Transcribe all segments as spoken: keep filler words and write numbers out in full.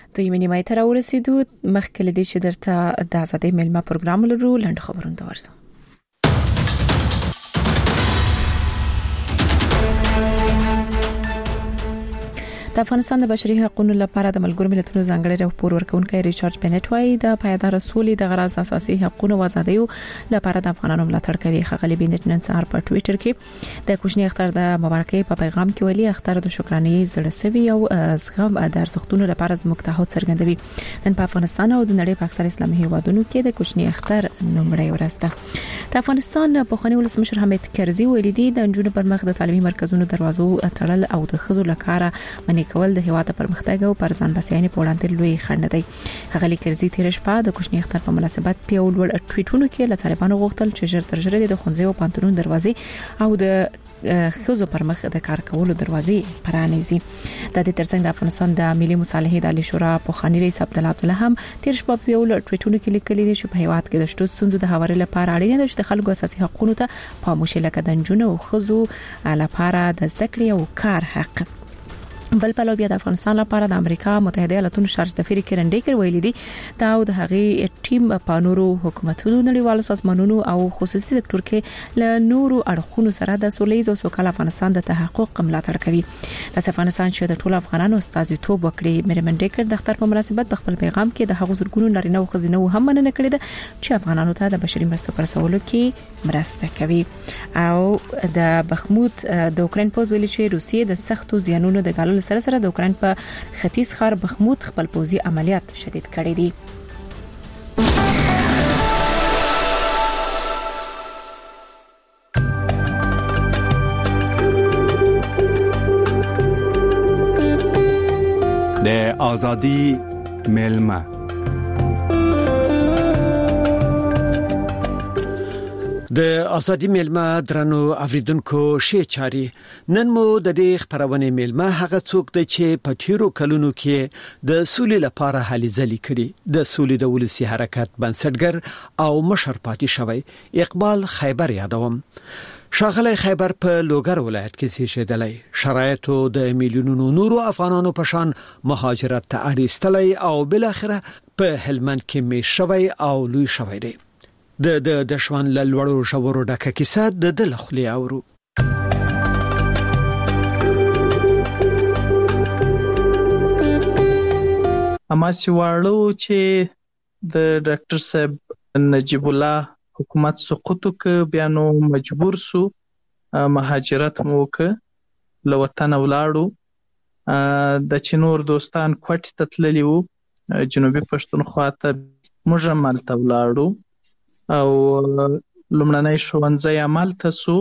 دوی منی مای تر ورسېدو مخکې لدی چې درته د ازادۍ ملما پروګرام لرو لنډ خبرونه ورسو. د افغانستان د بشري حقوقو لپاره د ملګرو ملتونو ځانګړي راپور ورکونکي ریچارډ بنټ وايي د پایدار سولې د غرض اساسي حقوقو او ازادیو لپاره د افغانانو ملاتړ کوي. خغلی بنټ نن سهار په ټوئیټر کې د کوچنی اختر د مبارکۍ په پیغام کې ویلي اختر د شکرانې زړسوي او زغم د ارزښتونو لپاره زموږ تعهد څرګندوي. نن په افغانستان او د نړۍ په اکثر اسلامي هیوادونو کې د کوچنی اختر نومړی ورځ ده. د افغانستان په خني ولسمشر حمید کرزي ویلي دي د انجونو پر مخ د تعلیمي مرکزونو دروازو تړل او د خزو لکاره منې کول د هیواد پرمختګ او پر ځان بسیاینې په وړاندې لوی خنډ دی. هغه کرزي تیر شپه د کوچنی اختر په مناسبت په یو لوړ ټویټونو کې له طالبانو غوښتل چې ژر تر ژره د خونځي او پانتونو دروازې او د خزو پر مخ د کار کولو دروازې پرانیزي. د دې ترڅنګ د افغانستان د ملي مصالحې د عالی شورا په خاني رئیس عبد الله عبدالله هم تیر شپه په یو لوړ ټویټونو کې لیکلي دي چې په هیواد کې د شتو ستونزو د هواري لپاره اړینه ده چې د خلکو اساسي حقوقو ته پاموشي لکه د انجونو او خزو لپاره د زده کړې او کار حق. بل په لوبیا د افغانستان لپاره د امریکا متحده ایالاتونو شارج دفیر کرن ډیکر ویلي دي دا او د هغې ټیم په نورو حکومتونو نړیوالو سازمانونو او خصوصي سکتور کې له نورو اړخونو سره د سولې او سوکاله افغانستان د تحقق ملاتړ کوي. د افغانستان چې د ټولو افغانانو استازیتوب وکړي مرمن ډیکر د اختر په مناسبت په خپل پیغام کې د هغو زرګونو نارینه او ښځینه هم مننه کړې ده چې افغانانو ته د بشري مرستو پر رسولو کې مرسته کوي. او د بخموت د اوکرين پوز ویلي چې روسیې د سختو زیانونو د ګالو سره سره د اوکرين په ختیځ ښار بخموت خپل پوځي عملیات شدید کړي دي. د ازادي ملما د ازادي ملما درنو اوریدونکو شي چاري نن مو د دې خبرونه ملما هغه څوک دی چې په تیرو کلونو کې د سولې لپاره هلي ځلې کړي د سولې د ولسی حرکت بنسټګر او مشر پاتې شوی اقبال خیبر یادوم. شاغلی خیبر په لوګر ولایت کې زیږیدلی شرایطو د میلیونونو نورو افغانانو په شان مهاجرت ته اړیستلی او بل اخره په هلمند کې می شوی او لوی شوی دی. د د د شوان لړورو شورو ډکه کیسه د د لخلي اورو. اما سیواړو چې د ډاکټر صاحب نجیب الله حکومت سقوط ک بیانو مجبور سو مهاجرت موک له وطن ولاړو د چنور دوستان کوټ تتللی وو جنوبي پښتونخوا ته موږ مالته ولاړو او لمړنۍ ښوونځی عمل تاسو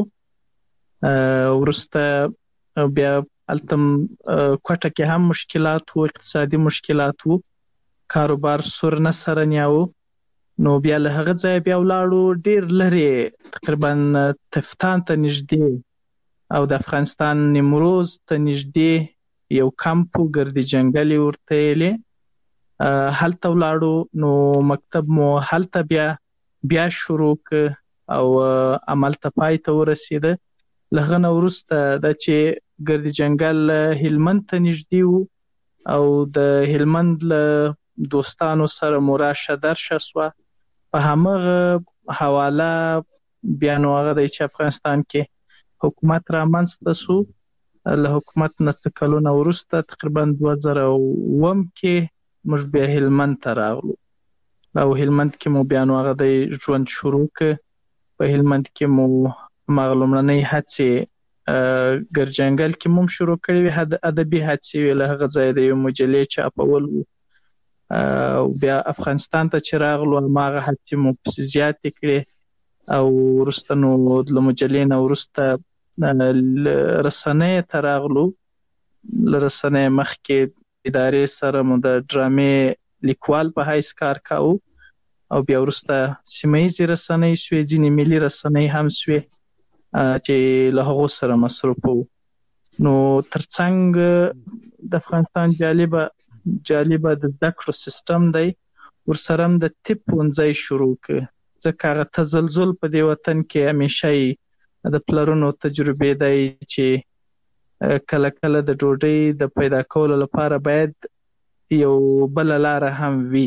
ورسته بیا التم کوټه کې هم مشکلات او اقتصادي مشکلات او کاروبار سر نه سره نیاو نو بیا له هغه ځای بیا ولاړو ډیر لري تقریبا تفتان ته نږدې او د افغانستان نیمروز ته نږدې یو کمپ ګردي جنگلي ورته یې هلته ولاړو نو مکتب مو هلته بیا بیا شروع ک او عمل ته پای ته ورسیده. لغه نو ورسته د چې ګردي جنگل هلمند ته نږدې وو او د هلمند له دوستانو سره مراشه درشه سو په همغه حواله بیا نو هغه د افغانستان کې حکومت را منځته سو. له حکومت نه تکلونه ورسته تقریبا دوه زره اووه کې موږ بیا هلمند ته راغلو او هلمند کې مو بیا نو هغه د ژوند شروع ک په هلمند کې مو مغلومنۍ هڅې ګرجنګل کې مو شروع کړې وي ادبي هڅې له هغه ځای د یو مجلې چاپول او بیا افغانستان ته چې راغلو هغه هڅې مو زیات کړې او ورستنو د مجلې نه ورسته رسنۍ ته راغلو. لرسنۍ مخکې ادارې سره مو د ډرامې لیکوال په هیڅ کار کاوه او بیا ورسته سیمایي رسنۍ سوې ځینې ملي رسنۍ هم سوې چې له هغو سره مصروف وو. نو ترڅنګ د افغانستان جالبه جالبه د زده کړو سیستم دی ورسره هم د طب ښوونځی شروع ک ځکه هغه تزلزل په دې وطن کې همیشه د پلرونو تجربې دی چې کله کله د ډوډۍ د پیدا کولو لپاره باید یو بل لار هم وي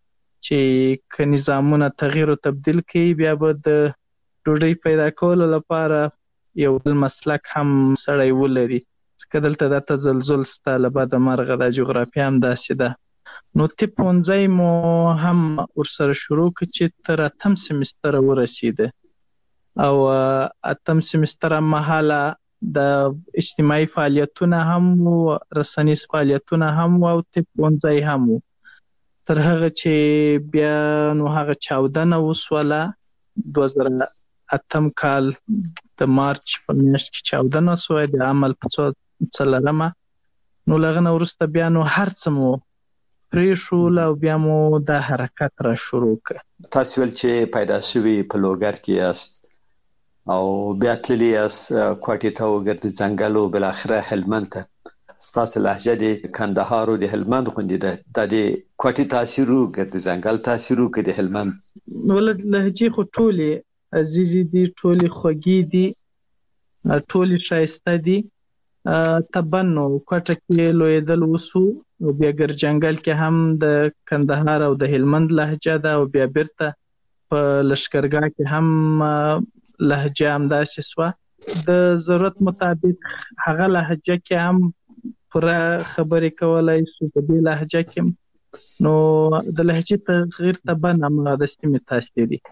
چې که نظامونه تغییر او تبديل کوي بیا به د ډوډۍ پیدا کولو لپاره یو بل مسلک هم سړی ولري. که دلته د تزلزل ستا له بده مرغه د جغرافیه هم داسې ده. نو طب پوهنځی مو هم ورسره شروع کړ چې تر اتم سمستره ورسېده او اتم سمستره مهاله د اجتماعي فعالیتونه هم و، رسنیز فعالیتونه هم و او طب پوهنځی هم و. تر هغه چې بیا نو هغه چاودنه وسوله دوه زره اتم کال د مارچ په میاشت کې چاودنه وسوه د عمل په څلورمه. نو له هغه نه وروسته بیا نو هر څه مو پرېښول او بیا مو دا حرکت را شروع کړ. تاسو ول چې پیدا شوي په لوګر کې یاست او بیا تللی یاست کوټې ته وګرځئ ځنګل او بالاخره هلمند ته. ستاسو لهجه د کندهار او د هلمند غوندې ده. د دې کوټې تاثیر وګرځئ ځنګل تاثیر وکړي د هلمند. نو لهجې خو ټولې عزیزې دي، ټولې خوږې دي، ټولې ښایسته دي. طبعا نو کوټه کې لویدل وسو او بیا ګرجنګل کې هم د کندهار او د هلمند لهجه ده او بیا بیرته په لشکرګاه کې هم لهجه هم داسې سوه. د ضرورت مطابق هغه لهجه کې هم پوره خبرې کولای سو په دې لهجه کې. نو د لهجې تغییر طبعا هم د سیمې تاثیر دی.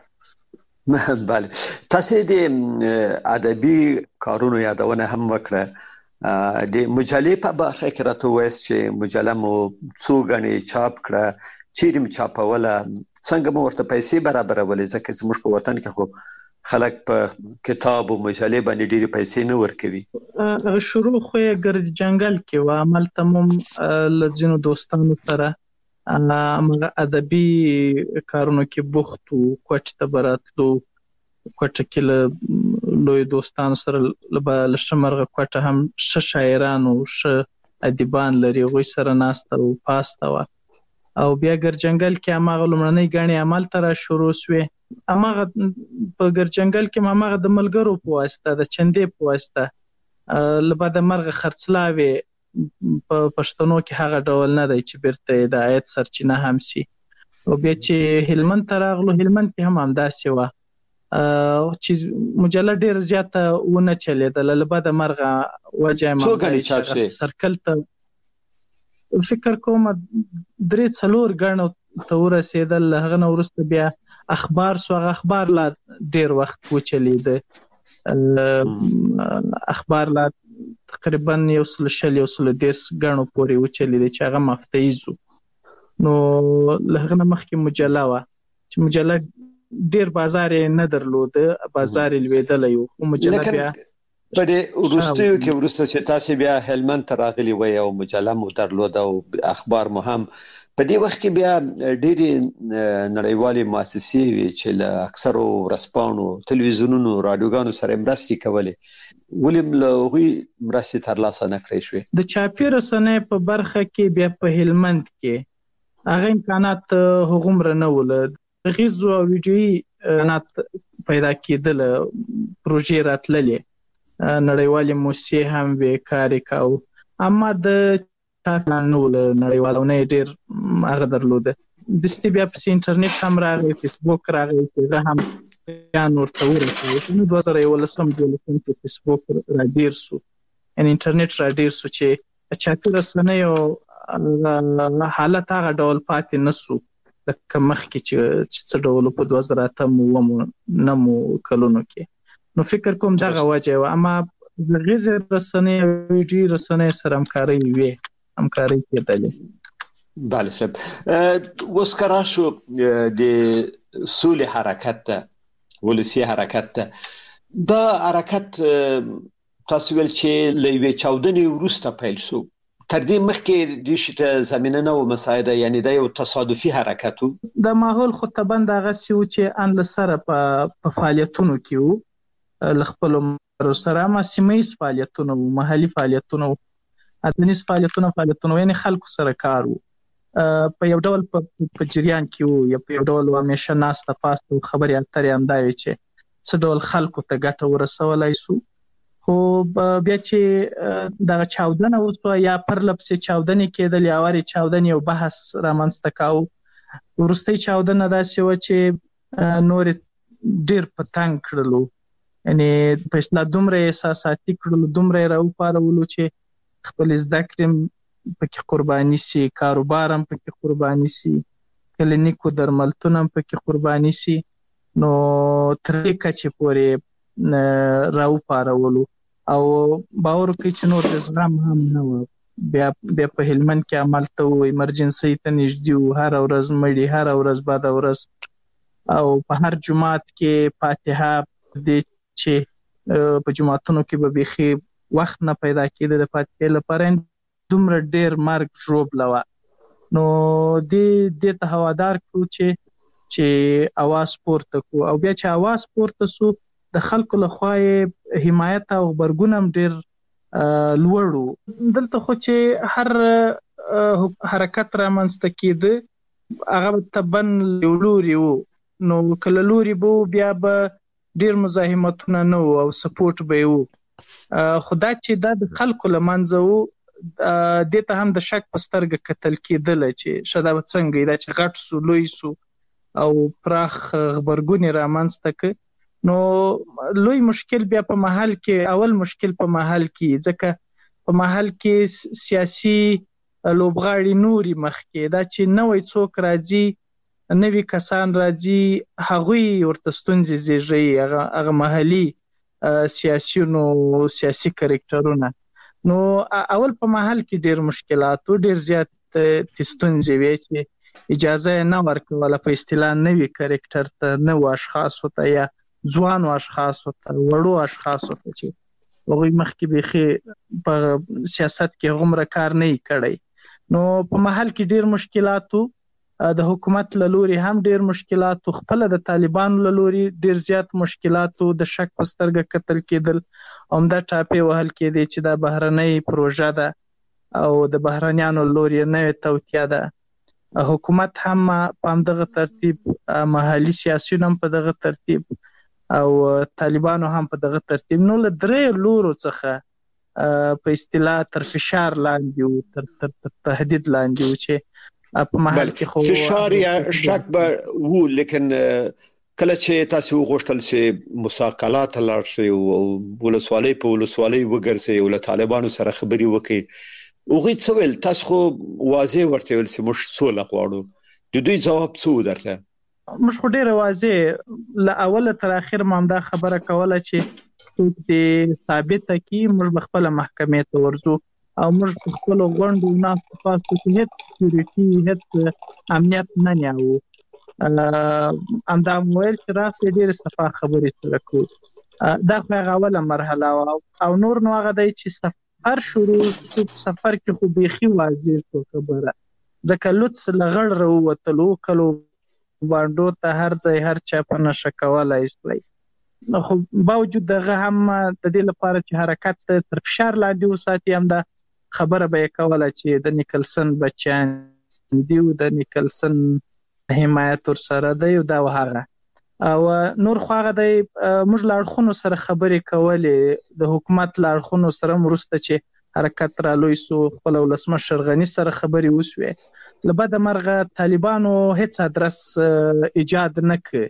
بله، تاسو د ادبي کارونو یادونه هم وکړه. د مجلې په برخه کې راته وایست چې مجله مو څو غني چاپ کړه، چیرې مو چاپوله، څنګه مو ورته پیسې برابرولې؟ ځکه زموږ په وطن کې خو خلک په کتاب او مجلې باندې ډېری پیسې نه ورکوي. شروع خو یې ګرجنګل کې و، عملته مو له ځینو دوستانو سره هغه ادبي کارونو کې بوخت وو. کوټې ته به راتلو، کوټه کې له لوی دوستانو سره له شمرغه کوټه هم ښه شاعران او ښه ادیبان لري، هغوی سره ناسته او پاسته وه. او بیا ګرجنګل کې هماغه لومړنۍ ګڼې عمل ته را شروع سوې. هماغه په ګرجنګل کې هماغه د ملګرو په واسطه، د چندې په واسطه له بده مرغه خرڅلاوې په پښتنو کې هغه ډول نه دی چې بیرته د عاید سرچینه هم سي. او بیا چې هلمند ته راغلو، هلمند کې هم همداسې وه چې مجله ډېر زیاته ونه چلېدله. له بده مرغه وجه یې سرکل ته فکر کوم درې څلور ګڼو ته ورسېدل. له هغه نه وروسته بیا اخبار سو، هغه اخبار لا ډېر وخت وچلېده. اخبار لا تقریبا یو سل شل یو سل دېرش ګڼو پورې وچلېده چې هغه مفتیز وو. نو له هغه نه مخکې مجله وه چې مجله ډیر بازار نه درلوده، بازار لویدلی و. خو مجله بیا په دې وروستیو کې وروسته چې تاسو بیا هلمند ته راغلي وای او مجله مو درلوده او اخبار مو هم په دې وخت کې بیا ډېرې نړیوالې مؤسسې وي چې له اکثرو ورځپاڼو، تلویزیونونو، رادیوګانو سره مرستې کولې. ولې له هغوی مرستې ترلاسه نه کړای شوې؟ د چاپي رسنیو په برخه کې بیا په هلمند کې هغه امکانات هغومره نه ول. غیزو او ویډیویي امکانات پیدا کېدل، پروژې راتللې، نړیوالې موسسې هم وې کار یې کاوه. اما د پلان نه و له نړیوالو نه یې ډېر هغه درلوده. دستي بیا پسې انټرنیټ هم راغی، فیسبوک راغی چې هغه هم بیان ورته ورسېد. نو دوه زره یولسم دولسم کې فیسبوک را ډېر سو، یعنې انټرنیټ را ډېر سو چې چاپي رسنیو حالت هغه ډول پاتې نه سو لکه مخکې چې څه ډول په دوه زره اتم اووم نهمو کلونو کې. نو فکر کوم دغه وجه وه. اما د غیزې رسنۍ او ویډیویي رسنۍ سره همکارۍ وې، همکارۍ کېدلې. بله صاحب، اوس که راشو د سولې حرکت ته، ولسي حرکت ته، دا حرکت تاسو ویل چې له یوې چاودنې وروسته پیل شو. تر دې مخکې دې شي ته زمینه نه و مساعده، یعنی دا یو تصادفي حرکت و. د ماحول خو طبعا دغسې و چې ان له سره په فعالیتونو کې وو، له خپلو ملګرو سره، اما سیمه ییز فعالیتونه وو، محلي فعالیتونه وو، اتنیز فعالیتونه فعالیتونه یعنی خلکو سره کار وو. په یو ډول په جریان کې وو، یا په یو ډول همیشه ناسته پاسته خبرې اترې همدا وې چې څه ډول خلکو ته ګټه ورسولی سو. خو بیا چې د چاودنه وسو یا پرلپسې چاودنې کېدل یا واري چاودنې یو بحث رامنځته کاوه. ورستۍ چاودنه داسې و چې نور ډیر پتنګ کړلو، یعنی په اصطلاح دومره احساساتي کړلو، دومره راوپارولو چې خپل زده کړې پکې قرباني سي، کاروبار هم پکې قرباني سي، کلینیکو درملتون هم پکې قرباني سي. نو تر دې کچې پورې راوپارولو او باور کوي چې نور د زغم هم نه و. بیا بیا په هلمند کې عمل ته و، ایمرجنسي ته نږدې و، هر ورځ مړي، هر ورځ بعد ورځ، او په هر جماعت کې فاتحه دې چې په جماعتونو کې به بيخي وخت نه پیدا کېده د فاتحې لپاره، دومره ډیر مرګ ژوبله وه. نو دې دې ته هوادار کړو چې چې اواز پورته کړو، او بیا چې اواز پورته سو د خلکو لخوا یې حمایت او غبرګون هم ډیر لوړو. دلته خو چې هر حرکت رامنځته کېده هغه تبن لوري وو، نو کله لوري بو بیا به ډیر مزاحمتونه نه وو او سپورټ به وو. خدا چې دا د خلکو لمنځه وو، دې ته هم د شک په سترګه کتل کېدل چې شدا به څنګه دا چې غټ سو، لوی سو او پراخ غبرګون رامنځته ک. نو لوی مشکل بیا په محل کې، اول مشکل په محل کې، ځکه په محل کې سیاسي لوبغاړي نوري مخ کې دا چې نوې څوک راځي، نوې کسان راځي، هغوی ورته ستونزې زیږوي، هغه هغه محلي سیاسيونو سیاسي کریکټرونه. نو اول په محل کې ډیر مشکلات او ډیر زیات ستونزې وي چې اجازه نه ورکوله په اصطلاح نوې کریکټر ته، نو اشخاص ته یا ځوانو اشخاصو ته، وړو اشخاصو ته چې هغوی مخکې بیخي په سیاست کې هغومره کار نه کړی. نو په محل کې ډیر مشکلاتو، د حکومت له لوري هم ډیر مشکلاتو، خپله د طالبانو له لوري ډیر زیات مشکلاتو، د شک په سترګه کتل کېدل، همدا ټاپې وهل کېدې چې دا بهرنۍ پروژه ده او د بهرنیانو له لوري نوې توطیه ده. حکومت هم په همدغه ترتیب، محلي سیاسیون هم په دغه ترتیب، او طالبانو هم په دغه ترتیب. نو له درې لورو څخه په اصطلاح تر فشار لاندې وو، تر تر تهدید لاندې وو چې په محل کې خو فشار یا شک به وو. لیکن کله چې تاسو وغوښتل چې مساقلات لاړ شي او ولسوالۍ په ولسوالۍ وګرځي او له طالبانو سره خبري وکړي، هغوی څه ویل؟ تاسو خو واضح ورته ویل چې موږ سوله غواړو، د دوی ځواب څه درته؟ موږ خو ډیره واضح له اوله تر اخر ما دا خبره کوله چې څوک دې ثابته کی موږ خپل محکمې ته ورځو او موږ په خپل غونډو نه تاسو ته هیڅ سکیورټي، هیڅ امنیت نه نیاو. امدا مویل چې راځي ډیره صفه خبرې سره کوو. دا هغه اوله مرحله او نور نو هغه دی چې سفر شروع شو. سفر کې خو بيخي واضح خبره، ځکه لوڅ لغړ راووتلو، کلو باندې ته هر ځای هر چا په نشه کولای شي. خو باوجود دغه هم د دې لپاره چې حرکت تر فشار لاندې وساتي، هم دا خبره به کوله چې د نیکلسن بچیان دی او د نیکلسن حمایت ور سره دی او دا وهغه او نور خو هغه د موږ لاړخونو سره خبرې کولې، د حکومت لاړخونو سره مرسته چې حرکت را لوي سو، خپل ولسمشر غنی سره خبرې وسوې. لبد مرغه طالبانو هیڅ ادرس ایجاد نه ک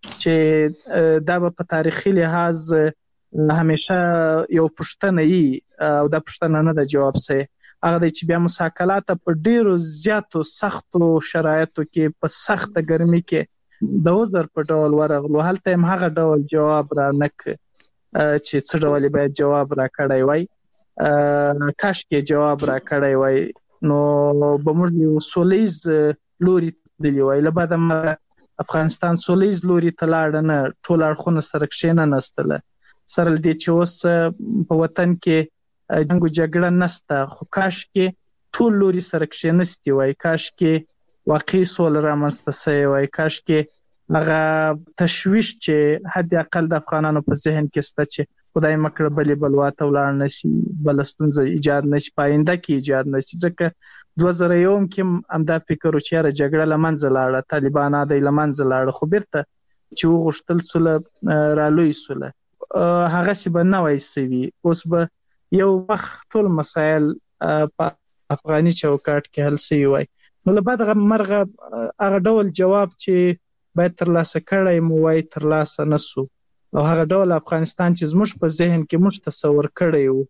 چې دا په تاریخي لحاظ همیشه یو پښتنه ای او دا پښتنه نه د جواب سي. هغه د چې بیا مساکلات په ډیرو زیاتو سختو شرایطو کې په سخت ګرمي کې د وزر په ډول ورغلو، هلته هم هغه ډول جواب را نک چې څه ډول باید جواب را کړی وای. کاش کې جواب را کړی وای نو به موږ یو سولیز لوري تللی وای. لبد افغانستان سولیز لوري تلاړ نه، ټول اړخونه سره کښینه نستله سره دې چې اوس په وطن کې جنگ او جګړه نسته، خو کاش کې ټول لوري سره کښینستی وای، کاش کې واقعي سول رامنځته شوی وای، کاش کې هغه تشویش چې حد اقل د افغانانو په ذهن کې سته چې خدای مکړه بلې بلواته ولاړ نشي، بل ستونزه ایجاد نشي، پاینده کې ایجاد نشي. ځکه دوه زره یو کې همدا فکر و چې را جګړه لمنځه لاړه، طالبان د لمنځه لاړه، خو بیرته چې وغوښتل سوله را لوی سوله. هغه سی به نه وای سوي. اوس به یو وخت ټول مسایل په افغاني چوکاټ کې حل سوي وای. نو له بعد مرغه هغه ډول جواب چې باید ترلاسه کړی مو وای ترلاسه نسو، او هغه ډول افغانستان چې زموږ په ذهن کې موږ تصور کړی وو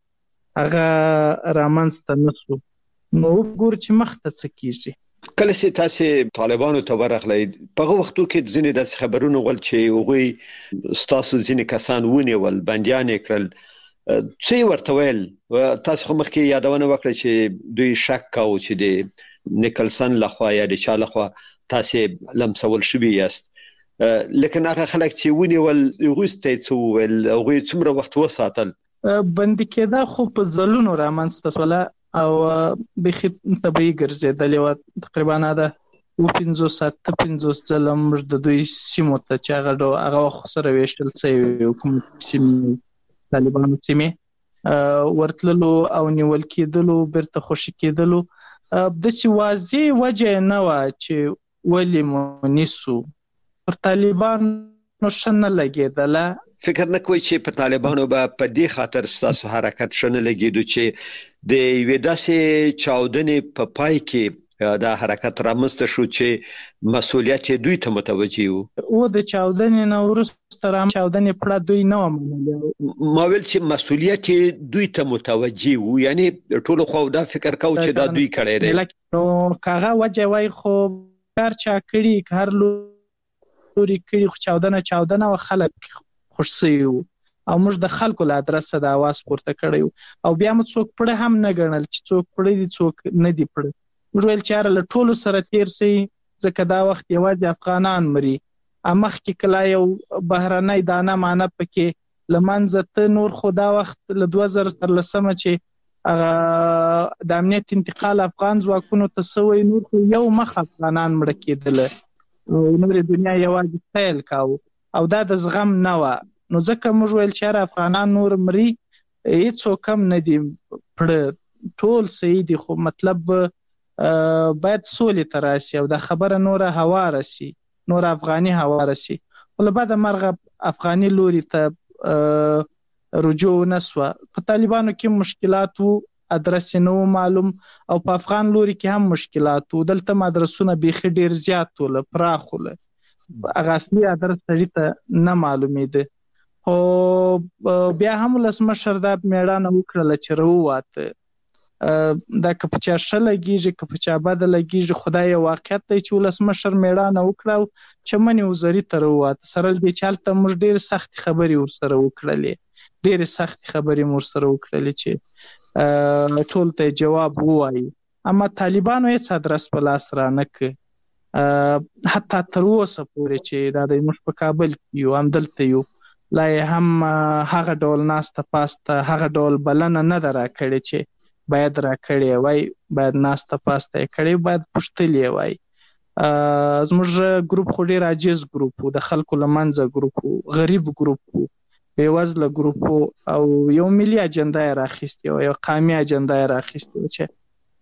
هغه رامنځته نسو. نو وګور چې مخته څه کیږي. کله چې تاسو طالبانو ته ورغلئ په هغه وختو کې ځینې د خبرونو ول چې هغه ستاسو ځینې کسان ونیول بنديان کړل، څه ورته ویل؟ تاسو خو مخکې یادونه وکړه چې دوی شک کاوه چې د نیکلسن لخوا یا د چا لخوا تاسو لمسول شوي یاست، لکه هغه خلک چې ونیول هغه ستې څو ویل هغه څومره وخت وساتل؟ بندي کېدا خو په ځلونو رامنځته شول او به طبيعي ګرځیدل و. تقریبا دا و پنځوس ساعت پنځوس ځله موږ د دوی سیمو ته چې هغه ډو هغه خو سره ویشتل څه حکومت سیمې طالبانو سیمې ورتللو او نیول کېدلو بیرته خوشي کېدلو. د سی واضح وجه نه و چې ولې مو نیسو. پر طالبانو شنه لګېدله. فکر نه کوي چې په طالبانو به په دې خاطر ستاسو حرکت شنه لګیدو چې د یوې داسې چاودنې په پای کې دا حرکت رامنځته شو چې مسؤلیت دوی ته متوجي وو؟ او د چاودنې نه وروسته را چاودنې پړه دوی نه ومنله. ما ویل چې مسؤلیت دوی ته متوجي وو، یعنی ټول خو دا فکر کاوه چې دا دوی کړی دی. نو کاغه وجه وای خو هر چا کړي هر لوري کړي خو چاودنه چاودنه او خلک خوشسي وو او موږ د خلکو له ادرسه د आवाज پورته کړیو او بیا موږ څوک پړه هم نه ګڼل چې څوک پړه دي څوک نه دي پړه. موږ ویل چې له ټولو سره تیر سي ځکه دا وخت یوازې افغانان مري. امخ کې کله یو بهرنۍ دانه معنی پکې لمنځه ته نور خو دا وخت له دوه زره تر لسمه چې د امنیت انتقال افغان ځواکونو ته سوی نور خو یو مخ افغانان مړه کېدل او نور دنیا یوازې خیال کاوه او دا د زغم نه و. نو ځکه موږ ویل چې افغانان نور مري هیڅ کم نه دي پړه ټول صحیح دي، خو مطلب باید سولې ته راسي او دا خبره نوره هواره سي، نور افغاني هواره سي. ول بعد مرغه افغاني لوري ته رجوع نسوه. په طالبانو کې مشکلات وو، ادرس نو معلوم او په افغان لوري کې هم مشکلات وو. دلته مدرسونه بيخي ډیر زیات ول پراخول هغه اصلي ادرس سړی ته نه معلومېده. خو بیا هم لسمشر دا میړانه وکړله چې راووته. دا که په چا ښه لګېږي که په چا بده لګېږي، خدای یو واقعیت دی چې ولسمشر میړانه وکړه او چمنې وزري ته راووته. سره له دې چې هلته موږ ډېرې سختې خبرې ورسره وکړلې ډېرې سختې خبرې مو ورسره وکړلې چې ټول ته جواب ووایي. اما طالبانو هېڅ ادرس په لاس رانه کړ، حتی تر اوسه پورې چې دا د موږ په کابل کې یو همدلته یو لا هم هغه ډول ناسته پاسته هغه ډول بلنه نه ده راکړې چې باید راکړې وای، باید ناسته پاسته یې کړې، باید پوښتلې وای. زموږ ګروپ خو ډېر عاجز ګروپ و، د خلکو له منځه ګروپ و، غریب ګروپ و، بېوزله ګروپ و او یو ملي اجنډا یې راخیستې وه، یو قامي اجنډا یې راخیستې وه چې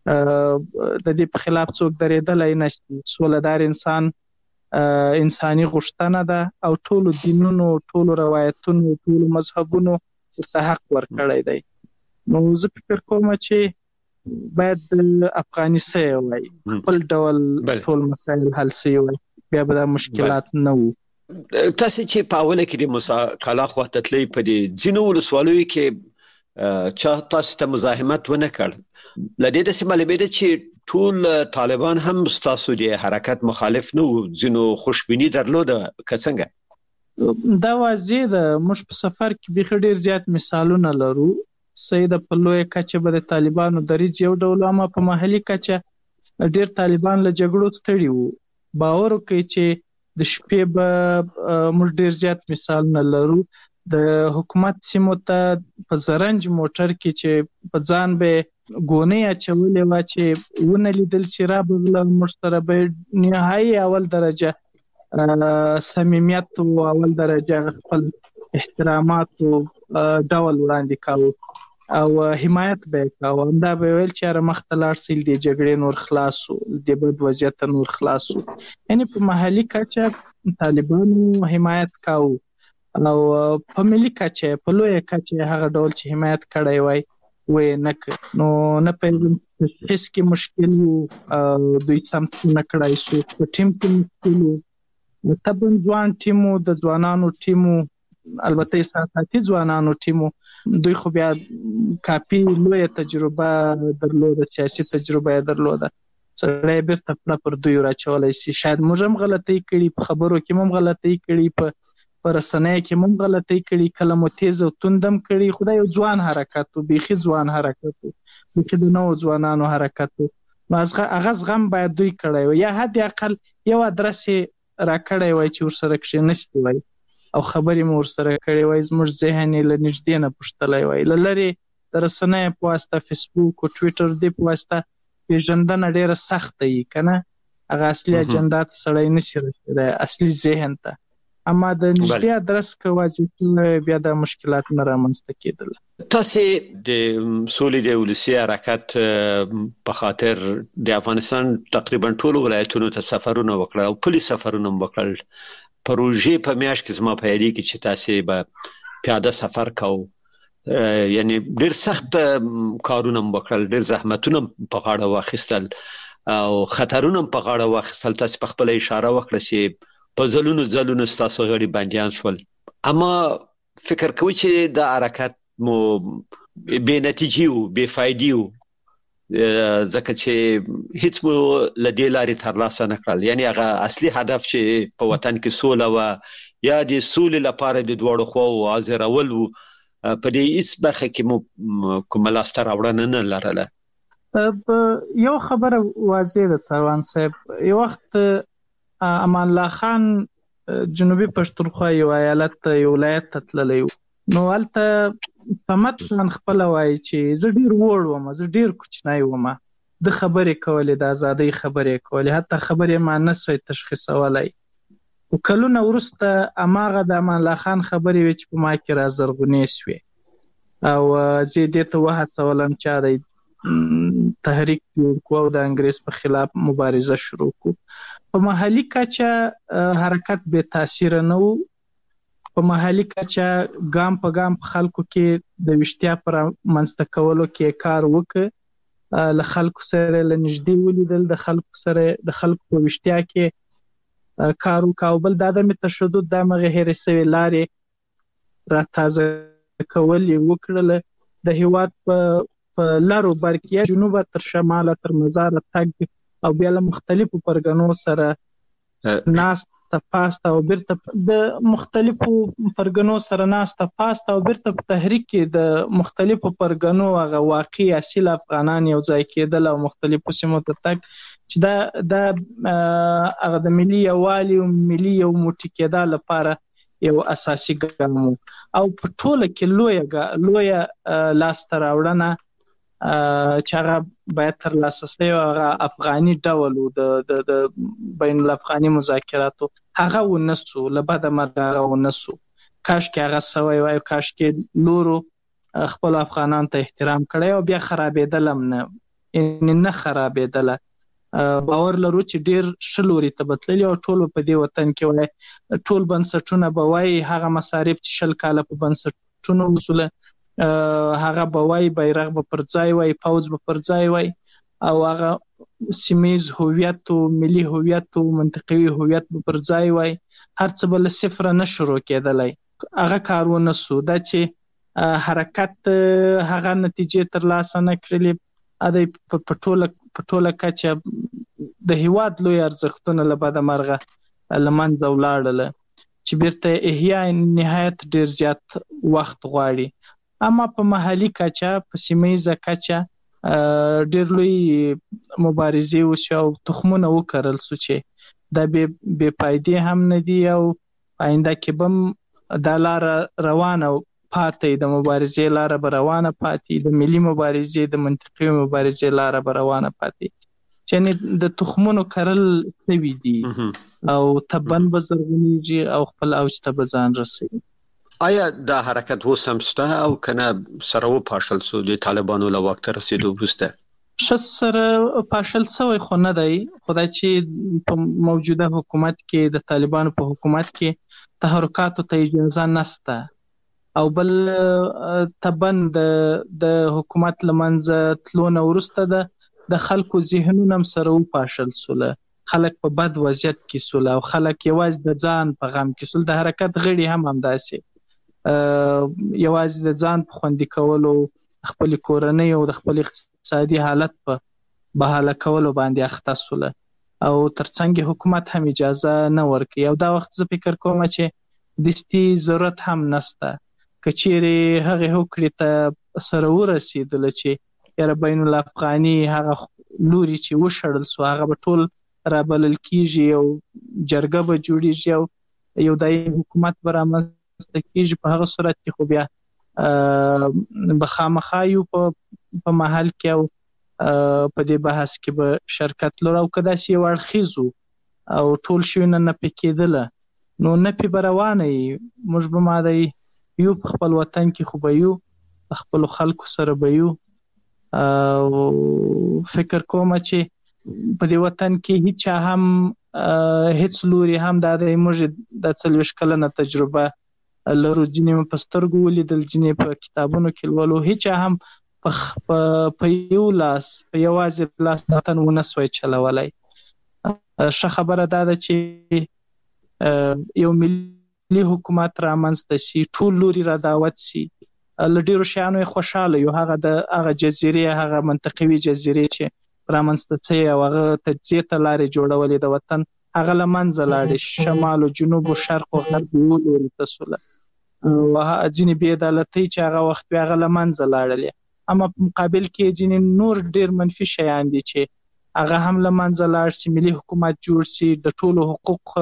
د دې په خلاف څوک درېدلی نشي. سولهدار انسان انساني غوښتنه ده او ټولو دینونو ټولو روایتونو ټولو مذهبونو ورته حق ورکړی دی. نو زه فکر کوم چې باید د افغاني سوی وای، خپل ډول ټول مسایل حل سوی وای، بیا به دا مشکلات نه وو. تاسو چې په اوله کې د موسی کالا خوا ته تلئ په دې ځینو ولسوالیو کې چا تاسو ته مزاحمت ونه کړ؟ له دې داسې معلومېده چې ټول طالبان هم ستاسو د حرکت مخالف نه وو، ځینو خوشبیني درلوده که څنګه؟ دا واضح ده. موږ په سفر کې بیخي ډېر زیات مثالونه لرو. سیده په لویه کچه به د طالبانو دریځ یو ډول، اما په محلي کچه ډېر طالبان له جګړو ستړي وو. باور وکړئ چې د شپې به موږ ډېر زیات مثالونه لرو. د حکومت سیمو ته په زرنج موټر کې چې په ځان به ګونې اچولې وه چې ونه لیدل چې رابغله موږ سره به نهایي اول درجه صمیمیت و اول درجه خپل احترامات و ډول وړاندې کاوه او حمایت به یې کاوه. همدا به ویل چې هره مخته لاړ سئ د جګړې نور خلاص شو، د بد وضعیت نور خلاص شو. یعنې په محلي کچه طالبانو حمایت کاوه او په ملي کچه په لوی کچه هغه ډول چې حمایت کړی وای وې نه نو نه په هیڅ کې مشکل دوی سم نه کړای سو په ټیم کې مشکل تبن ځوان ټیمو د ځوانانو ټیمو البته استاتي ځوانانو ټیمو دوی خو بیا کافي لوی تجربه درلوده سیاسي تجربه درلوده سره بیرته پر دوی راچولای شي شاید موږ هم غلطي کړي په خبرو کې هم غلطي کړي په پر سنې کې هم غلطي کړي کلمو تیز او توندم کړي خدای یو ځوان حرکت او بيخي ځوان حرکت او کې د نو ځوانانو حرکت مازغه اغاز غم باید دوی کړی وي یا حد اقل یو ادرس را کړی وي چې ورسره کې نشته وي او خبرې مور سره کړی وي زموږ ذهن له نږدې نه پښتلای وي لری در سنې په واسطه فیسبوک او ټوئیټر دی په واسطه پیژندنه ډیره سخت دی کنه هغه اصلي اجنډا ته سړی نشي رسیدای اصلي ذهن ته اما د نږدې ادرس کوي بیا د مشکلات نه رامنځته کېدل. تاسو د سولې د ولسی حرکت په خاطر د افغانستان تقریبا ټول ولایتونو ته سفرونه وکړل او پولیس سفرونه وکړل. پروژې په میاشت کې زما په یادی کې چې تاسو به پیاده سفر کوو یعنی ډیر سخت کارونه وکړل ډیر زحمتونه په غاړه واخیستل او خطرونه په غاړه واخیستل. تاسو په خپل اشاره وکړه چې په ځلونو ځلونو ستاسو غړي بنديان شول اما فکر کوي چې د حرکت مو بې نتیجې او بې فائدې او ځکه چې هیڅ مو لدې لارې ترلاسه نه کړل یعنی هغه اصلي هدف چې په وطن کې سوله و یا د سولې لپاره د دوړو خو حاضرول و په دې هیڅ برخه کې مو کوم لاسته راوړنه نه لرله. یو خبره واضح ده څوان صاحب یو وخت امان الله خان جنوبي پښتونخوا یو ایالت یو ولایت ته تللی نو هلته په متن خپل وای چې زه ډیر وړ وم زه ډیر کوچنی وم د خبرې کولې د ازادۍ خبرې کولې حتی خبرې ما نه سوي تشخیصولای او کلونه ورسته اماغه د امان الله خان خبرې وچ په ما کې را زرغونې شوې او زه دې ته وهڅولم چې د تحریک جوړ کو د انګريز په خلاف مبارزه شروع کو. په محلي کچه حرکت به تاثیر نه وو په محلي کچه ګام په ګام خلکو کې د وشتیا پر منځته کولو کې کار وکړ له خلکو سره لنږدې ولیدل د خلکو سره د خلکو په وشتیا کې کار وکاو بل د ادمي تشدد د مغه هرسوي لارې را تازه کول یې وکړل د هیواد په په لارو برکیه جنوب تر شماله تر مزار تګ او بیا له مختلفو پرګنو سره ناس تفاست او بیرته د مختلفو پرګنو سره ناس تفاست او بیرته په تحریک کې د مختلفو پرګنو هغه واقعي اصل افغانان یو ځای کېدل او مختلفو سیمو ته تک چې دا د هغه د ملي یووالي او ملي یو موټی کېدل لپاره یو اساسي ګام او په ټوله کې لوی لوی لاس تر راوړنه چې هغه باید تر لاسه شي هغه افغاني ډول د د بین الافغاني مذاکراتو هغه ونسو لبد مرغه هغه ونسو کاش کې هغه سوي وای کاش کې نورو خپل افغانان ته احترام کړی او بیا خرابېدلم نه ان نه خرابېدل باور لرو چې ډیر شلوري ته بتللی او ټول په دې وطن کې وای ټول بنسټونه به وای هغه مصارف چې شل کاله په بنسټونو وصوله هغه بوای بیرغ به پر ځای وای پوز به پر ځای وای او هغه سیمیز هویت او ملي هویت او منطقوي هویت به پر ځای وای هر څه بل صفر نه شروع کېدلای هغه کارونه سو د چې حرکت هغه نتیجې تر لاسه نه کړلې ا د پټوله پټوله کچه د هیواد لوی ارزښتونه لبد مرغه لمن دولادل چې بیرته احیا نهایت ډیر زیات وخت غواړي اما په محلي کچه په سیمایي کچه ډیر لوی مبارزې وشو او تخمونه وکړل سو چې د بے پایدې هم نه دی او آینده کې بم د لار روانه پاتې د مبارزې لار به روانه پاتې د ملي مبارزې د منطقي مبارزې لار به روانه پاتې چې د تخمونو کرل سوي دي او تبن بزرګنیږي او خپل اوج ته بزان رسي. آیا دا حرکت و سمسته او کنه سره و پاشل سو د طالبانو له وخت رسیدو وروسته شس سره پاشل سوی خو نه دی، خدای چې په موجوده حکومت کې د طالبانو په حکومت کې تحرکاتو ته اجازه نسته، او بل تبن د د حکومت لمنځه تلو نه وروسته د د خلکو ذهنونه هم سره وپاشل سوله، خلک په بد وضعیت کې سوله او خلک یوازې د ځان په غم کې سول. د حرکت غړي هم همداسې یوازې د ځان په خوندي کولو، خپل کورنۍ او د خپل اقتصادي حالت په بحاله کولو باندې اخته سوله، او ترڅنګ حکومت هم اجازه نه ورکوي. او دا وخت زه فکر کوم چې دستي ضرورت هم نسته، که چیرې هغه هوکړې ته سره ورسېدله چې یاره بین الافغاني هغه لوري چې وشړل سو هغه به ټول رابلل کیږي او جرګه به جوړیږي او یو دایمي حکومت به رامنځته کیږي، په هغه صورت کې خو بیا به خامخا یو په محل کې او په دې بحث کې به شرکت لرو، او که داسې یو اړخیزو او ټول شوي نه نفي کېدله نو نفي به روانه وي. موږ به ماده یو په خپل وطن کې خو به یو په خپلو خلکو سره به یو، او فکر کوم چې په دې وطن کې هیچا هم هیڅ لوري هم دا د موږ د څلوېښت کلنه تجربه لرو، ځینې په سترګو ولیدل، ځینې په کتابونو کې لولو، هیچا هم په یو لاس په یوازې لاس د وطن ونه سوی چلولی. ښه خبره دا ده چې یو ملي حکومت رامنځته سي، ټول لوري را دعوت سي، له ډېرو شیانو یې خوشحاله یو، هغه د هغه جزیرې هغه منطقوي جزیرې چې رامنځته سوی او هغه تجزیې ته لارې جوړولې د وطن هغه له منځه لاړې، شمال او جنوب او شرق او غرب یو لوري ته سوله، او ځینې بې عدالتۍ چې هغه وخت وې هغه له منځه لاړلې. اما په مقابل کې ځینې نور ډېر منفي شیان دي چې هغه هم له منځه لاړ سي، ملي حکومت جوړ سي، د ټولو حقوق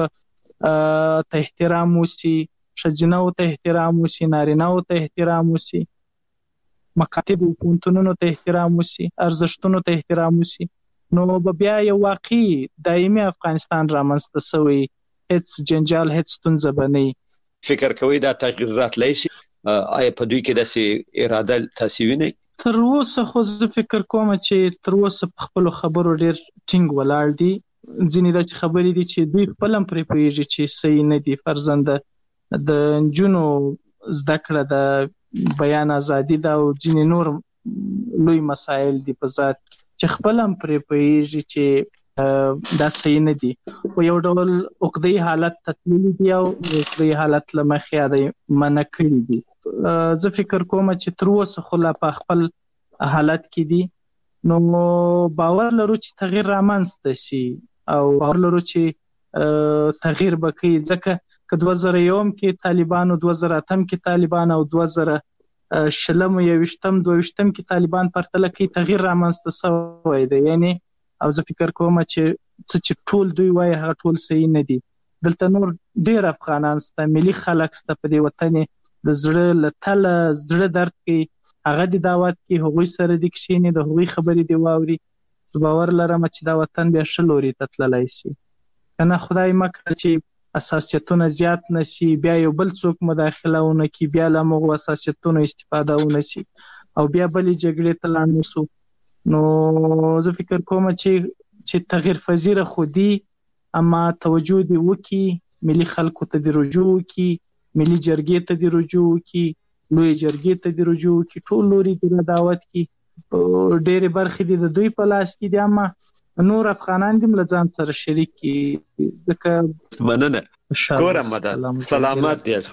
ته احترام وسي، ښځینه‌و ته احترام وسي، نارینه‌و ته احترام وسي، مکاتب او پوهنتونونو ته احترام وسي، ارزښتونو ته احترام وسي، نو به بیا یو واقعي دایمي افغانستان رامنځته سوی، هیڅ جنجال هیڅ ستونزه به نه وي. فکر کوئ دا تغییر راتلی شي؟ آیا په دوی کې داسې اراده تاسې وینئ؟ تر اوسه خو زه فکر کوم چې تر اوسه په خپلو خبرو ډېر ټینګ ولاړ دي. ځینې داسې خبرې دي چې دوی خپل هم پرې پوهېږي چې صحیح نه دي، فرضاً د نجونو زده کړه، د بیان ازادي ده او ځینې نور لوی مسایل دي په ذات چې خپل هم پرې پوهېږي چې دا صحیح نه دي، خو یو ډول عقده‌ي حالت ته تللي دي او عقده‌ي حالت له مخې دا منع کړي دي. زه فکر کوم چې تر اوسه خو لا په خپل حالت کې دي، نو باور لرو چې تغییر رامنځته شي او باور لرو چې تغییر به کوي، ځکه که دوه زره یو کې طالبان او دوه زره اتم کې طالبان او دوه زره شلم او یویشتم دوه ویشتم کې طالبان پرتله کوي، تغییر رامنځته شوی دی. یعنی او زه فکر کوم چې څه چې ټول دوی وایي هغه ټول صحیح نه دي. دلته نور ډېر افغانان سته، ملي خلک سته په دې وطن د زړه له تله زړه درد کوي، هغه د دعوت کې هغوی سره دې کښېني، د هغوی خبرې دې واوري. زه باور لرم چې دا وطن بیا ښه لوري ته تللی شي، که نه خدای مه کړه چې اساسیتونه زیات نه شي، بیا یو بل څوک مداخله ونه کړي، بیا له همغو اساسیتونو استفاده ونه شي او بیا بلې جګړې ته لاړ نه شو. نو زه فکر کوم چې چې تغییر پذیره خو دي، اما توجه دې وکړي، ملي خلکو ته دې رجوع وکړي، ملي جرګې ته دې رجوع وکړي، لوی جرګې ته دې رجوع وکړي، ټول لوري دې دعوت کړي. ډېرې برخې دې د دوی په لاس کې دي، اما نور افغانان دې له ځان سره شریک کړي. ځکه مننه کور مدد سلامت دې.